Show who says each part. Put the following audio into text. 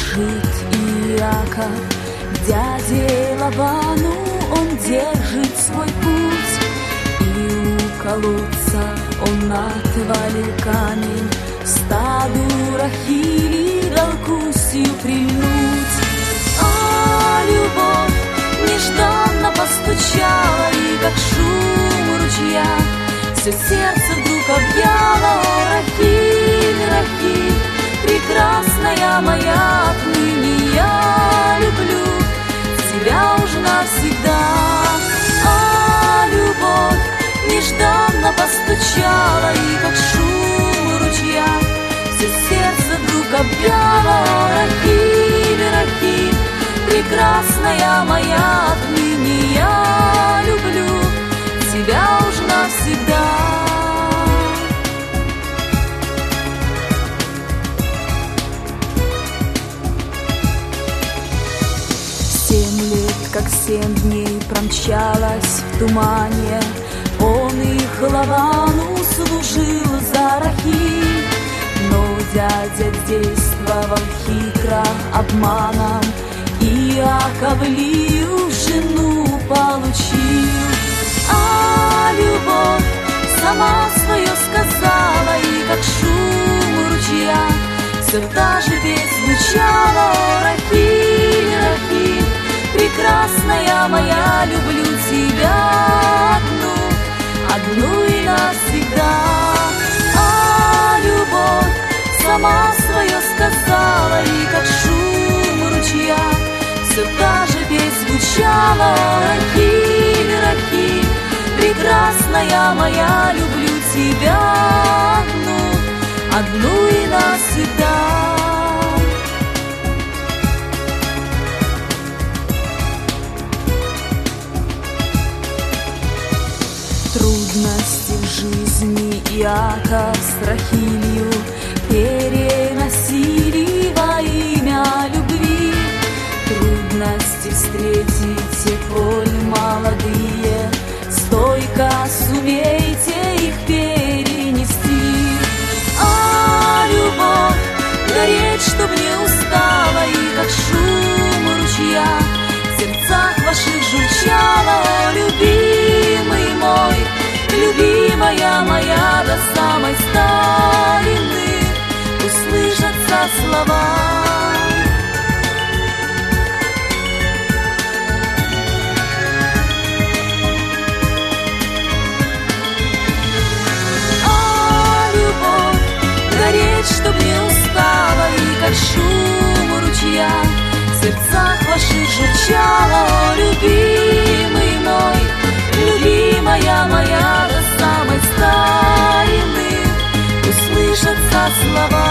Speaker 1: бежит Иаков к дяде Лавану, он держит свой путь, и у колодца он отвалил камень, стаду Рахили дал кусью прильнуть. А любовь нежданно постучала, и как шум ручья все сердце вдруг объяло. О, Рахиль, Рахиль, прекрасная моя, отныне я люблю тебя уж навсегда. А любовь нежданно постучала, и как шум ручья все сердце вдруг объяло. О, Рахиль, Рахиль, прекрасная моя, отныне я люблю тебя уж навсегда. Как 7 дней промчалась в тумане, он их Лавану служил за Рахиль. Но дядя действовал хитро, обманом, Иаков Лию жену получил. А любовь сама свое сказала, и как шум ручья все та же песнь звучала. О, Рахиль, Рахиль, прекрасная моя, люблю тебя одну и навсегда. А любовь сама свое сказала, и как шум ручья все та же песнь звучала. О, Рахиль, Рахиль, прекрасная моя, люблю тебя одну и навсегда. Трудности в жизни Иаков с Рахилью переносили во имя любви. Трудности встретите, коль молодые, стойко сумейте их перенести. А любовь гореть, чтоб не устала, и как шум ручья в сердцах ваших журчала. О, любимый мой, любимая моя, до самой старины услышатся слова. А любовь гореть, чтоб не устала, и как шум ручья в сердцах ваших журчала. О, любимый мой, любимая моя, до самой старины услышатся слова.